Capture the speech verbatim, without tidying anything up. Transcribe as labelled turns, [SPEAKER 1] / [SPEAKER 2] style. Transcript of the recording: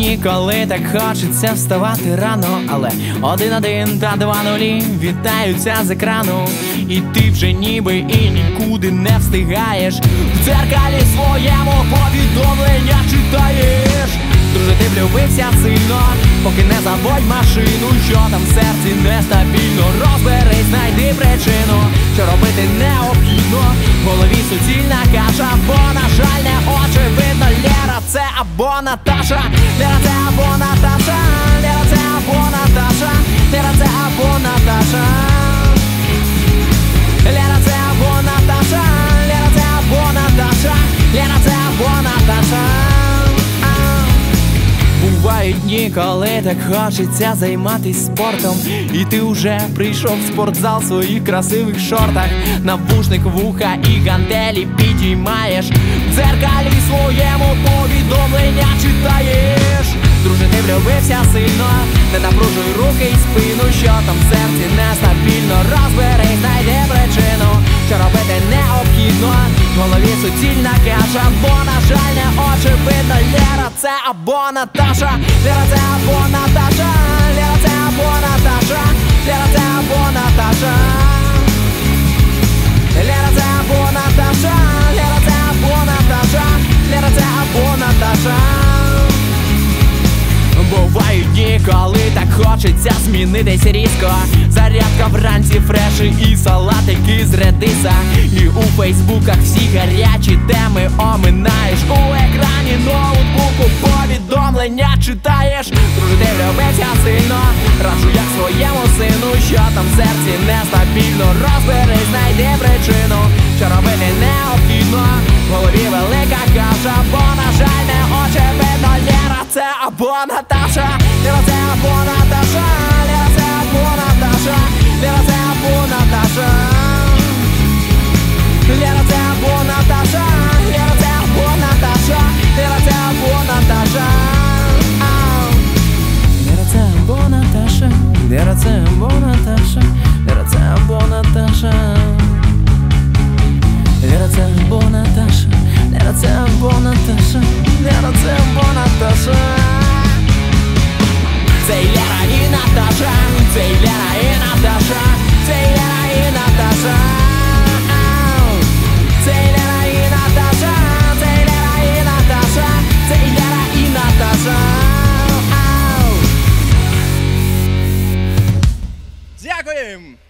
[SPEAKER 1] дні, коли так хочеться вставати рано, але один-один та два нулі вітаються з екрану. І ти вже ніби і нікуди не встигаєш. В дзеркалі своєму повідомлення читаєш. Друже, ти влюбився сильно, поки не заводь машину, що там в серці нестабільно. Розберись, знайди причину, що робити необхідно. В голові суцільна каша, бо, на жаль, не очевидно. Лера це або Наташа, Лера це або Наташа, Лера це або Наташа, Лера це або Наташа, Лера це або Наташа, Лера це або Наташа, Лера це або Наташа. Бувають дні, коли так хочеться займатись спортом, і ти вже прийшов в спортзал в своїх красивих шортах. Навушник в вуха і гантелі підіймаєш. В дзеркалі своєму повідомлення читаєш. Друже, ти влюбився сильно, не напружуй руки і спину, що там в серці нестабільно. Розберись, знайди причину, що робити необхідно. В голові суцільна каша, бо, на жаль, не очевидно. Лера це або Наташа, Лера це або Наташа, Лера це або Наташа, Лера це або Наташа, Лера це або Наташа, Лера це або Наташа, Лера це або Наташа. Бувають дні, коли так хочеться змінитись різко. Зарядка вранці, фреші і салатики з редиса. І у фейсбуках всі гарячі теми оминаєш. У екрані ноутбуку повідомлення читаєш. Друже, ти влюбився сильно, раджу як своєму сину, що там в серці нестабільно. Розберись, знайди причину, що робити необхідно. В голові велика каша, бо, на жаль, не очевидно. Лера це або Наташа, Лера це або Наташа, Лера це або Наташа, Лера це або Наташа, Лера це або Наташа, Лера це або Наташа, Лера це або Наташа, Лера це або Наташа, Лера це або Наташа, Лера це або Наташа, Лера це або Наташа, Лера це або Наташа, Лера це або Наташа. Цей Лера і Наташа, цей Лера і Наташа, цей Лера і Наташа, цей Лера і Наташа, цей Лера і Наташа, цей Лера і Наташа.
[SPEAKER 2] Дякуємо!